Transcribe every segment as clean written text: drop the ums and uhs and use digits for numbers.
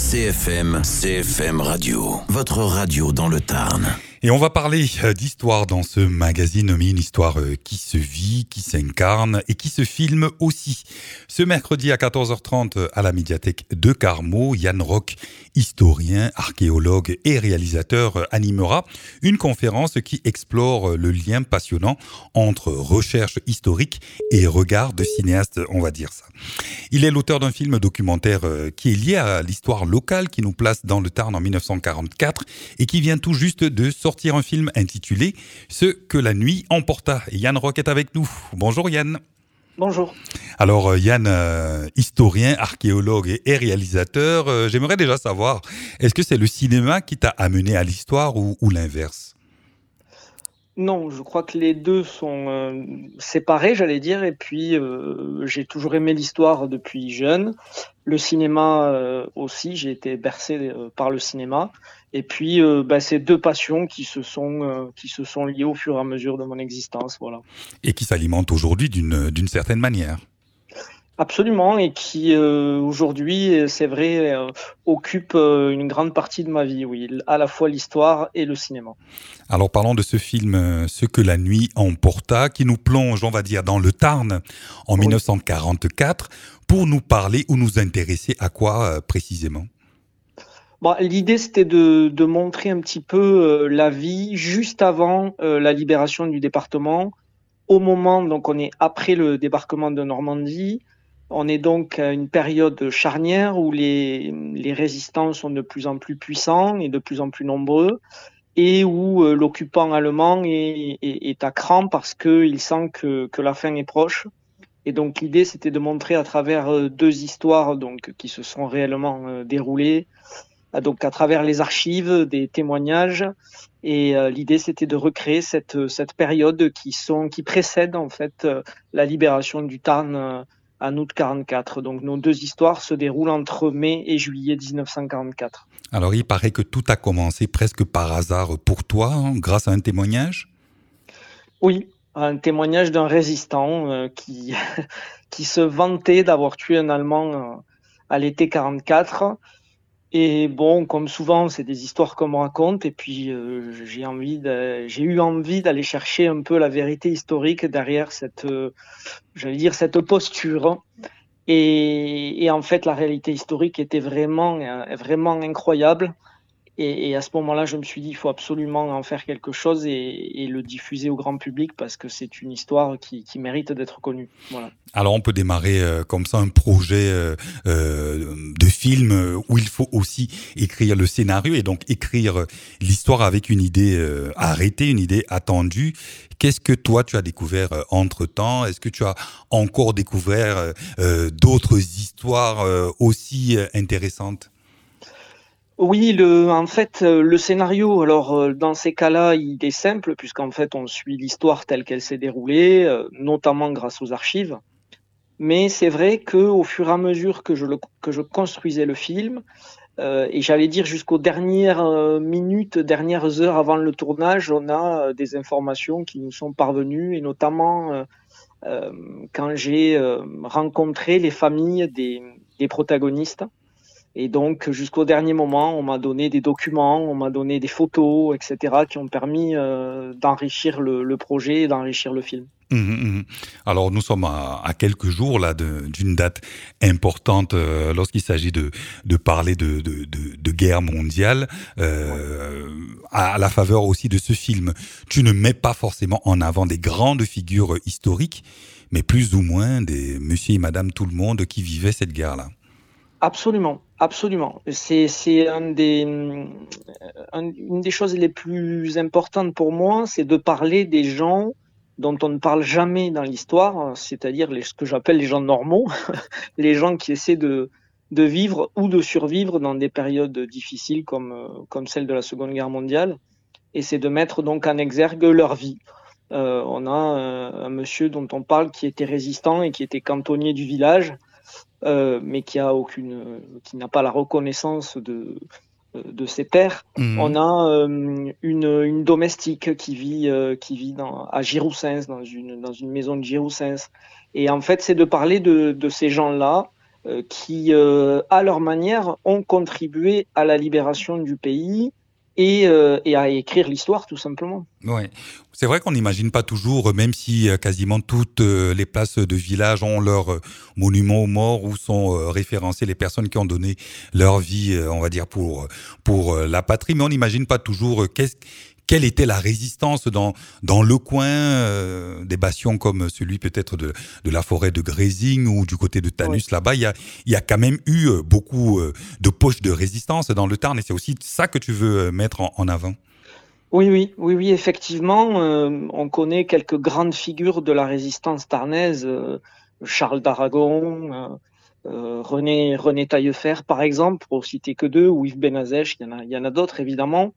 CFM Radio, votre radio dans le Tarn. Et on va parler d'histoire dans ce magazine, mais une histoire qui se vit, qui s'incarne et qui se filme aussi. Ce mercredi à 14h30 à la médiathèque de Carmaux, Yann Roch, historien, archéologue et réalisateur, animera une conférence qui explore le lien passionnant entre recherche historique et regard de cinéaste, on va dire ça. Il est l'auteur d'un film documentaire qui est lié à l'histoire locale, qui nous place dans le Tarn en 1944 et qui vient tout juste de sortir un film intitulé « Ce que la nuit emporta ». Yann Roch est avec nous. Bonjour Yann. Bonjour. Alors Yann, historien, archéologue et réalisateur, j'aimerais déjà savoir, est-ce que c'est le cinéma qui t'a amené à l'histoire ou l'inverse ? Non, je crois que les deux sont séparés, j'allais dire, et puis j'ai toujours aimé l'histoire depuis jeune. Le cinéma aussi, j'ai été bercé par le cinéma. Et puis, c'est deux passions qui se sont liées au fur et à mesure de mon existence, voilà. Et qui s'alimentent aujourd'hui d'une certaine manière. Absolument, et qui aujourd'hui, c'est vrai, occupe une grande partie de ma vie, oui, à la fois l'histoire et le cinéma. Alors parlons de ce film « Ce que la nuit emporta » qui nous plonge, on va dire, dans le Tarn en 1944 pour nous parler ou nous intéresser à quoi précisément ? L'idée, c'était de montrer un petit peu la vie juste avant la libération du département. Au moment, donc on est après le débarquement de Normandie. On est donc à une période charnière où les résistants sont de plus en plus puissants et de plus en plus nombreux, et où l'occupant allemand est à cran parce qu'il sent que la fin est proche. Et donc l'idée, c'était de montrer à travers deux histoires donc qui se sont réellement déroulées, donc à travers les archives, des témoignages. Et l'idée, c'était de recréer cette période qui précède en fait la libération du Tarn en août 44. Donc nos deux histoires se déroulent entre mai et juillet 1944. Alors il paraît que tout a commencé presque par hasard pour toi, grâce à un témoignage ? Oui, un témoignage d'un résistant qui se vantait d'avoir tué un Allemand à l'été 44. Et bon, comme souvent, c'est des histoires qu'on me raconte, et puis j'ai eu envie d'aller chercher un peu la vérité historique derrière cette posture. Et en fait, la réalité historique était vraiment incroyable. Et à ce moment-là, je me suis dit, il faut absolument en faire quelque chose et le diffuser au grand public parce que c'est une histoire qui mérite d'être connue. Voilà. Alors, on peut démarrer comme ça un projet de film où il faut aussi écrire le scénario et donc écrire l'histoire avec une idée arrêtée, une idée attendue. Qu'est-ce que toi, tu as découvert entre-temps ? Est-ce que tu as encore découvert d'autres histoires aussi intéressantes ? Oui, le scénario, alors dans ces cas-là, il est simple puisqu'en fait on suit l'histoire telle qu'elle s'est déroulée, notamment grâce aux archives. Mais c'est vrai que au fur et à mesure que je construisais le film, et j'allais dire jusqu'aux dernières minutes, dernières heures avant le tournage, on a des informations qui nous sont parvenues, et notamment quand j'ai rencontré les familles des protagonistes. Et donc, jusqu'au dernier moment, on m'a donné des documents, on m'a donné des photos, etc., qui ont permis d'enrichir le projet et d'enrichir le film. Alors, nous sommes à quelques jours là d'une date importante lorsqu'il s'agit de parler de guerre mondiale, à la faveur aussi de ce film. Tu ne mets pas forcément en avant des grandes figures historiques, mais plus ou moins des monsieur et madame tout le monde qui vivaient cette guerre-là. Absolument, absolument. C'est une des choses les plus importantes pour moi, c'est de parler des gens dont on ne parle jamais dans l'histoire, c'est-à-dire ce que j'appelle les gens normaux, les gens qui essaient de vivre ou de survivre dans des périodes difficiles comme celle de la Seconde Guerre mondiale, et c'est de mettre donc en exergue leur vie. On a un monsieur dont on parle qui était résistant et qui était cantonnier du village, mais qui n'a pas la reconnaissance de ses pairs. On a une domestique qui vit à Giroussens, dans une maison de Giroussens. Et en fait, c'est de parler de ces gens-là qui, à leur manière, ont contribué à la libération du pays et à écrire l'histoire, tout simplement. Ouais. C'est vrai qu'on n'imagine pas toujours, même si quasiment toutes les places de village ont leur monument aux morts où sont référencées les personnes qui ont donné leur vie, on va dire, pour la patrie. Mais on n'imagine pas toujours quelle était la résistance dans le coin des bastions comme celui peut-être de la forêt de Grésing ou du côté de Tanus. Oui. Là-bas, il y a quand même eu beaucoup de poches de résistance dans le Tarn et c'est aussi ça que tu veux mettre en avant. Oui, effectivement, on connaît quelques grandes figures de la résistance tarnaise, Charles d'Aragon, René Taillefer, par exemple, pour citer que deux, ou Yves Benazèche, il y en a d'autres, évidemment.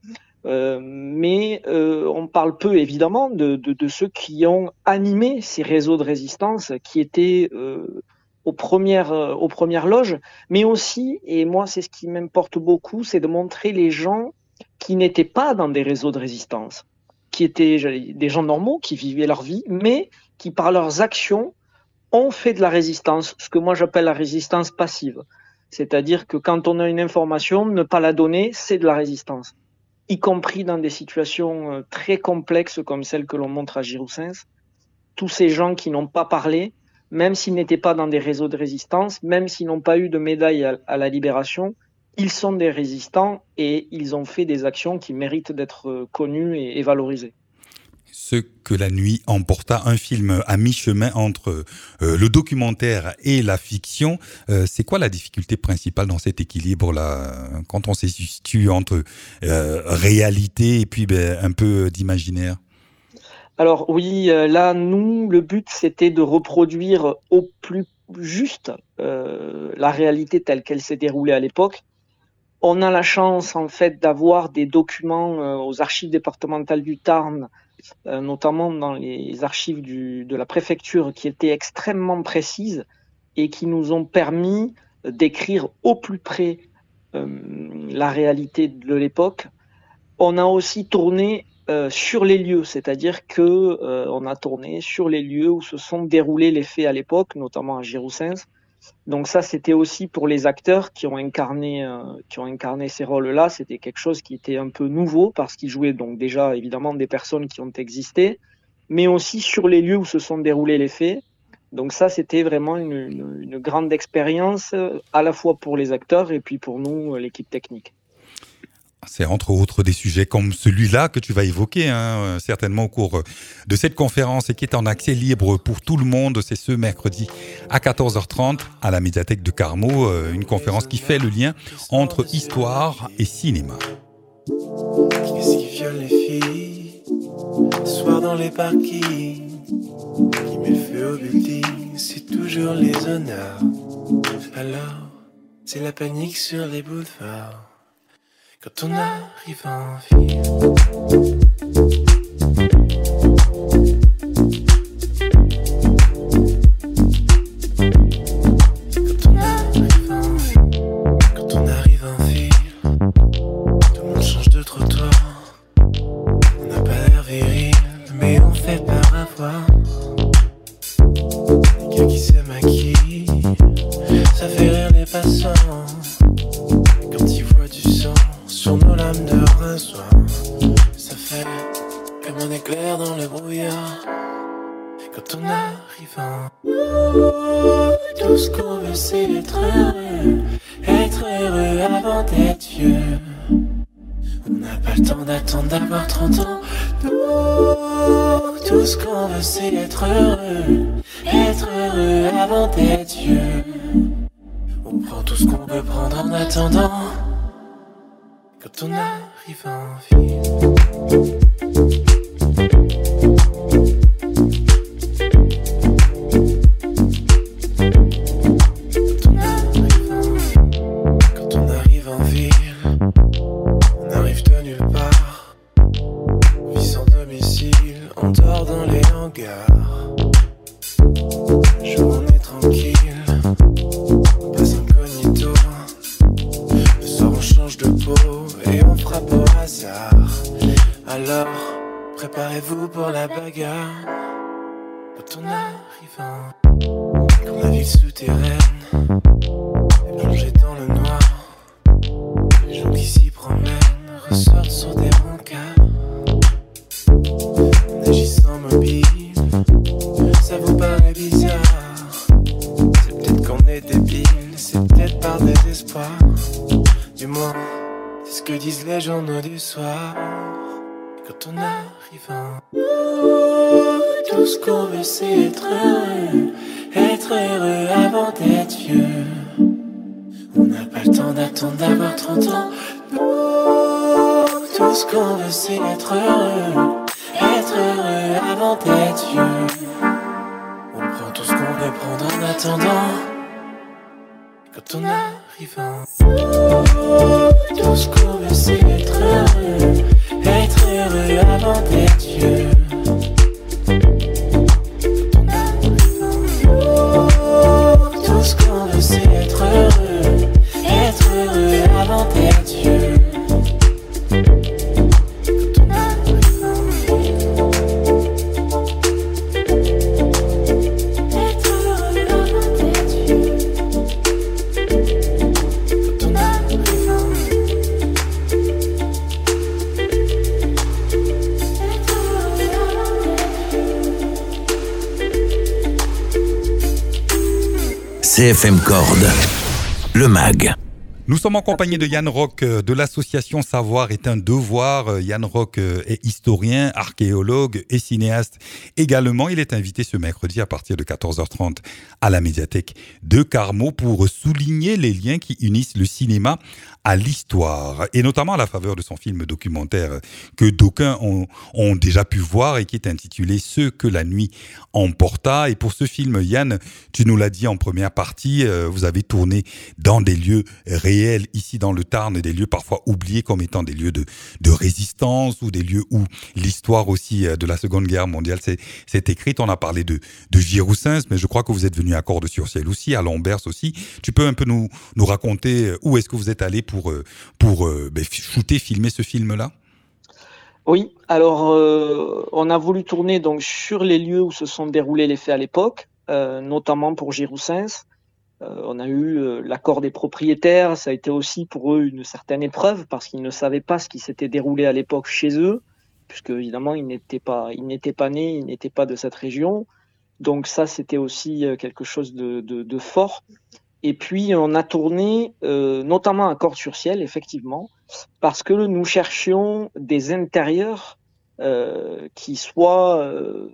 Mais on parle peu, évidemment, de ceux qui ont animé ces réseaux de résistance, qui étaient aux premières loges, mais aussi, et moi, c'est ce qui m'importe beaucoup, c'est de montrer les gens qui n'étaient pas dans des réseaux de résistance, qui étaient des gens normaux, qui vivaient leur vie, mais qui, par leurs actions, ont fait de la résistance, ce que moi j'appelle la résistance passive. C'est-à-dire que quand on a une information, ne pas la donner, c'est de la résistance, y compris dans des situations très complexes comme celle que l'on montre à Giroussens. Tous ces gens qui n'ont pas parlé, même s'ils n'étaient pas dans des réseaux de résistance, même s'ils n'ont pas eu de médaille à la libération, ils sont des résistants et ils ont fait des actions qui méritent d'être connues et valorisées. Ce que la nuit emporta, un film à mi-chemin entre le documentaire et la fiction. C'est quoi la difficulté principale dans cet équilibre-là, quand on se situe entre réalité et puis un peu d'imaginaire? Alors oui, là, nous, le but, c'était de reproduire au plus juste la réalité telle qu'elle s'est déroulée à l'époque. On a la chance, en fait, d'avoir des documents aux archives départementales du Tarn, notamment dans les archives de la préfecture, qui étaient extrêmement précises et qui nous ont permis d'écrire au plus près la réalité de l'époque. On a aussi tourné sur les lieux, c'est-à-dire que on a tourné sur les lieux où se sont déroulés les faits à l'époque, notamment à Giroussens. Donc ça, c'était aussi pour les acteurs qui ont incarné ces rôles-là. C'était quelque chose qui était un peu nouveau parce qu'ils jouaient donc déjà évidemment des personnes qui ont existé, mais aussi sur les lieux où se sont déroulés les faits. Donc ça, c'était vraiment une grande expérience à la fois pour les acteurs et puis pour nous, l'équipe technique. C'est entre autres des sujets comme celui-là que tu vas évoquer, certainement au cours de cette conférence et qui est en accès libre pour tout le monde. C'est ce mercredi à 14h30 à la médiathèque de Carmaux, une conférence qui fait le lien entre histoire et cinéma. Qu'est-ce qui viole les filles, soir dans les parkings, qui met le feu au building, c'est toujours les honneurs. Alors, c'est la panique sur les boulevards. Quand on arrive en ville, quand on arrive en ville, tout le monde change de trottoir. On n'a pas l'air viril, mais on fait peur à voir. Les gars qui se maquillent, ça fait rire les passants. Quand ils voient du sang sur nos lames de rinçoir, ça fait comme un éclair dans le brouillard. Quand on arrive en tout ce qu'on veut c'est être heureux avant d'être vieux. On n'a pas le temps d'attendre d'avoir 30 ans. Tout ce qu'on veut c'est être heureux avant d'être vieux. On prend tout ce qu'on peut prendre en attendant. Quand on arrive en ville. Quand on arrive en ville, on arrive de nulle part. Vie sans domicile, on dort dans les hangars. Jour on est tranquille, on passe incognito. Le soir on change de peau et on frappe au hasard. Alors, préparez-vous pour la bagarre. Quand on arrive en... Comme la ville souterraine, Du moins, c'est ce que disent les journaux du soir. Et quand on arrive en haut, tout ce qu'on veut c'est être heureux avant d'être vieux. On n'a pas le temps d'attendre d'avoir 30 ans. Tout ce qu'on veut c'est être heureux avant d'être vieux. On prend tout ce qu'on veut prendre en attendant. Quand on arrive en haut, tout ce qu'on veut c'est être heureux avant d'être vieux. Quand on arrive en haut, tout ce qu'on veut c'est être heureux avant d'être vieux. Quand on arrive en haut, être heureux avant d'être vieux. Quand on arrive en haut, être heureux avant d'être vieux. CFM Corde, le MAG. Nous sommes en compagnie de Yann Roch de l'association Savoir est un devoir. Yann Roch est historien, archéologue et cinéaste également. Il est invité ce mercredi à partir de 14h30 à la médiathèque de Carmaux pour souligner les liens qui unissent le cinéma à l'histoire et notamment à la faveur de son film documentaire que d'aucuns ont déjà pu voir et qui est intitulé « Ce que la nuit emporta ». Et pour ce film, Yann, tu nous l'as dit en première partie, vous avez tourné dans des lieux réels ici dans le Tarn, des lieux parfois oubliés comme étant des lieux de résistance ou des lieux où l'histoire aussi de la Seconde Guerre mondiale s'est écrite. On a parlé de Giroussens, mais je crois que vous êtes venu à Cordes-sur-Ciel aussi, à Lombers aussi. Tu peux un peu nous raconter où est-ce que vous êtes allé pour shooter, filmer ce film-là? Oui, alors on a voulu tourner donc sur les lieux où se sont déroulés les faits à l'époque, notamment pour Giroussens. On a eu l'accord des propriétaires, ça a été aussi pour eux une certaine épreuve parce qu'ils ne savaient pas ce qui s'était déroulé à l'époque chez eux, puisque évidemment ils n'étaient pas nés, ils n'étaient pas de cette région. Donc ça c'était aussi quelque chose de fort. Et puis on a tourné notamment à Cordes-sur-Ciel, effectivement, parce que nous cherchions des intérieurs qui soient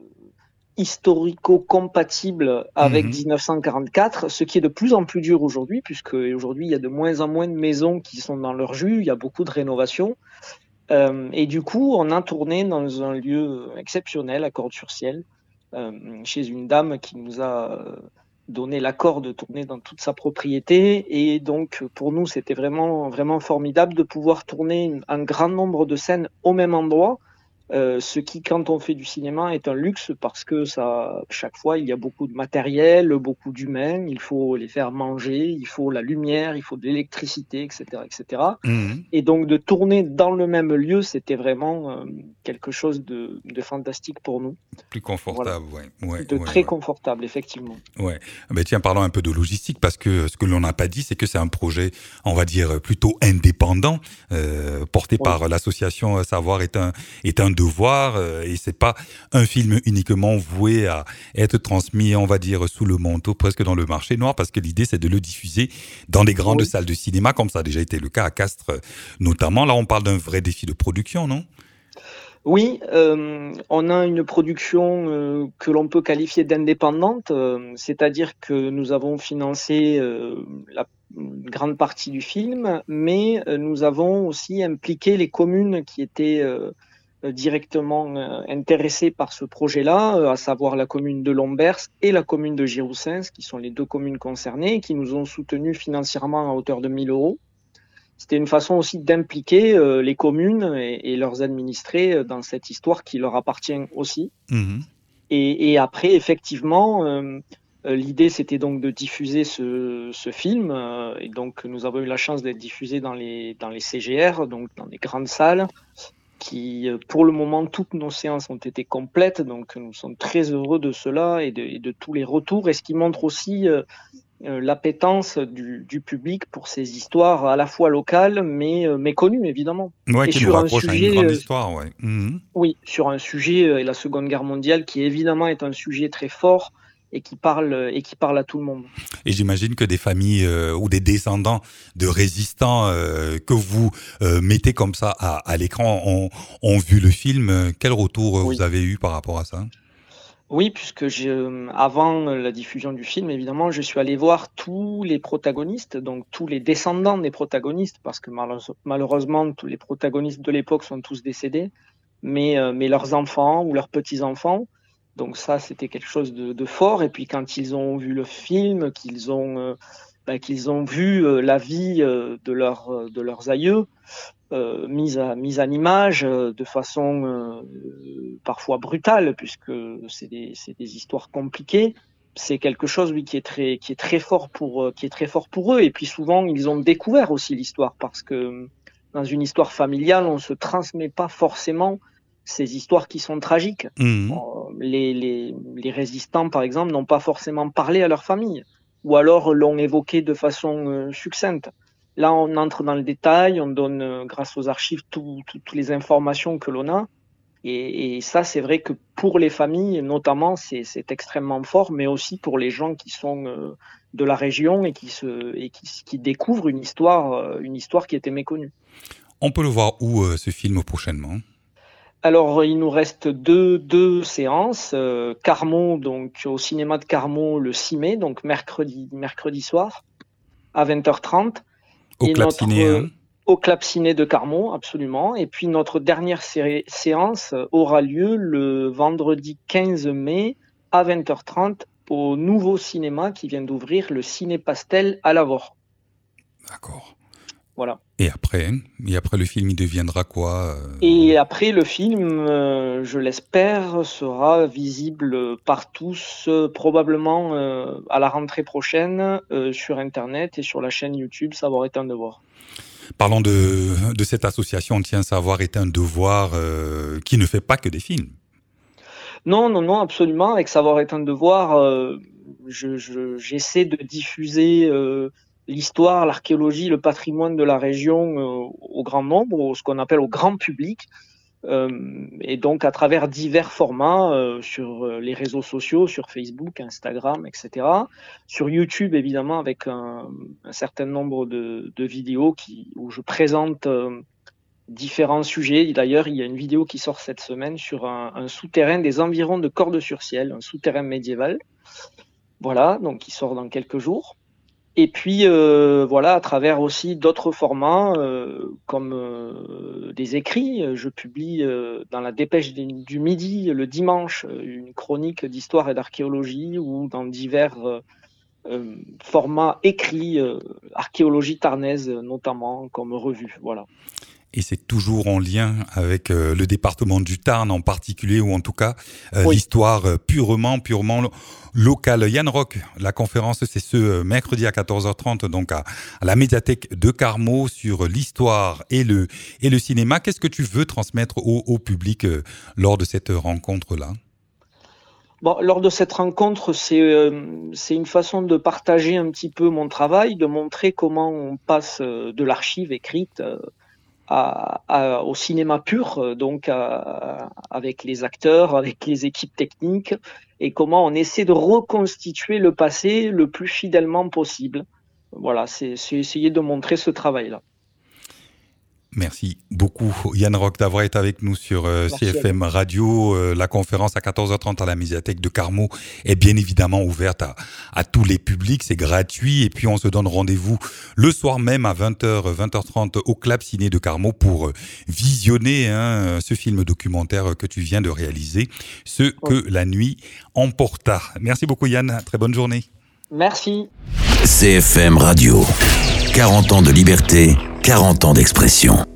historico-compatibles avec 1944, ce qui est de plus en plus dur aujourd'hui, puisque aujourd'hui il y a de moins en moins de maisons qui sont dans leur jus, il y a beaucoup de rénovations. Et du coup, on a tourné dans un lieu exceptionnel à Cordes-sur-Ciel, chez une dame qui nous a donné l'accord de tourner dans toute sa propriété. Et donc, pour nous, c'était vraiment, vraiment formidable de pouvoir tourner un grand nombre de scènes au même endroit. Ce qui, quand on fait du cinéma, est un luxe parce que chaque fois, il y a beaucoup de matériel, beaucoup d'humains, il faut les faire manger, il faut la lumière, il faut de l'électricité, etc., etc. Et donc, de tourner dans le même lieu, c'était vraiment quelque chose de fantastique pour nous. Plus confortable, voilà. Très confortable, effectivement. Ouais. Mais tiens, parlons un peu de logistique parce que ce que l'on n'a pas dit, c'est que c'est un projet, on va dire, plutôt indépendant, porté par l'association Savoir est un devoir, et c'est pas un film uniquement voué à être transmis, on va dire, sous le manteau, presque dans le marché noir, parce que l'idée c'est de le diffuser dans des grandes salles de cinéma, comme ça a déjà été le cas à Castres notamment. Là on parle d'un vrai défi de production, non ? Oui, on a une production que l'on peut qualifier d'indépendante, c'est-à-dire que nous avons financé la grande partie du film, mais nous avons aussi impliqué les communes qui étaient directement intéressés par ce projet-là, à savoir la commune de Lombers et la commune de Giroussens, qui sont les deux communes concernées, qui nous ont soutenus financièrement à hauteur de 1 000 euros. C'était une façon aussi d'impliquer les communes et leurs administrés dans cette histoire qui leur appartient aussi. Et après, effectivement, l'idée c'était donc de diffuser ce film, et donc nous avons eu la chance d'être diffusés dans les CGR, donc dans les grandes salles, qui, pour le moment, toutes nos séances ont été complètes, donc nous sommes très heureux de cela et de tous les retours, et ce qui montre aussi l'appétence du public pour ces histoires à la fois locales, mais méconnues, évidemment. Ouais, qui nous rapproche à une grande histoire, Oui, sur un sujet, la Seconde Guerre mondiale, qui évidemment est un sujet très fort, et qui parle à tout le monde. Et j'imagine que des familles ou des descendants de résistants que vous mettez comme ça à l'écran ont vu le film. Quel retour vous avez eu par rapport à ça ? Oui, puisque avant la diffusion du film, évidemment, je suis allé voir tous les protagonistes, donc tous les descendants des protagonistes, parce que malheureusement, tous les protagonistes de l'époque sont tous décédés, mais leurs enfants ou leurs petits-enfants. Donc ça, c'était quelque chose de fort. Et puis quand ils ont vu le film, qu'ils ont vu la vie de leurs aïeux, mise en image de façon parfois brutale, puisque c'est des histoires compliquées. C'est quelque chose, oui, qui est très fort pour eux. Et puis souvent, ils ont découvert aussi l'histoire, parce que dans une histoire familiale, on se transmet pas forcément ces histoires qui sont tragiques. Les résistants, par exemple, n'ont pas forcément parlé à leur famille, ou alors l'ont évoqué de façon succincte. Là, on entre dans le détail, on donne, grâce aux archives, toutes les informations que l'on a. Et ça, c'est vrai que pour les familles, notamment, c'est extrêmement fort, mais aussi pour les gens qui sont de la région et qui découvrent une histoire qui était méconnue. On peut le voir où, ce film, prochainement ? Alors, il nous reste deux séances. Carmaux, donc au cinéma de Carmaux, le 6 mai, donc mercredi soir, à 20h30. Au Clap Ciné, au Clap Ciné de Carmaux, absolument. Et puis notre dernière séance aura lieu le vendredi 15 mai à 20h30 au nouveau cinéma qui vient d'ouvrir, le Ciné Pastel à Lavore. D'accord. Voilà. Et après le film, il deviendra quoi Et après, le film, je l'espère, sera visible par tous, probablement à la rentrée prochaine, sur Internet et sur la chaîne YouTube Savoir est un devoir. Parlons de cette association Tiens Savoir est un devoir qui ne fait pas que des films. Non, absolument. Avec Savoir est un devoir, j'essaie de diffuser l'histoire, l'archéologie, le patrimoine de la région au grand nombre, ce qu'on appelle au grand public, et donc à travers divers formats sur les réseaux sociaux, sur Facebook, Instagram, etc. Sur YouTube, évidemment, avec un certain nombre de vidéos où je présente différents sujets. D'ailleurs, il y a une vidéo qui sort cette semaine sur un souterrain des environs de Cordes-sur-Ciel, un souterrain médiéval. Voilà, donc qui sort dans quelques jours. Et puis, à travers aussi d'autres formats, comme des écrits. Je publie dans la Dépêche du Midi, le dimanche, une chronique d'histoire et d'archéologie, ou dans divers formats écrits, archéologie tarnaise notamment, comme revue. Voilà. Et c'est toujours en lien avec le département du Tarn en particulier, ou en tout cas l'histoire purement locale. Yann Roch, la conférence, c'est ce mercredi à 14h30, donc à la médiathèque de Carmaux, sur l'histoire et le cinéma. Qu'est-ce que tu veux transmettre au public lors de cette rencontre-là ? Bon, lors de cette rencontre, c'est une façon de partager un petit peu mon travail, de montrer comment on passe de l'archive écrite au cinéma pur, donc avec les acteurs, avec les équipes techniques, et comment on essaie de reconstituer le passé le plus fidèlement possible. Voilà, c'est essayer de montrer ce travail-là. Merci beaucoup Yann Roch d'avoir été avec nous sur CFM Radio. La conférence à 14h30 à la médiathèque de Carmaux est bien évidemment ouverte à tous les publics, c'est gratuit, et puis on se donne rendez-vous le soir même à 20h30 au Clap Ciné de Carmaux pour visionner ce film documentaire que tu viens de réaliser, Ce que la nuit emporta. Merci beaucoup Yann, très bonne journée. Merci. CFM Radio, 40 ans de liberté, 40 ans d'expression.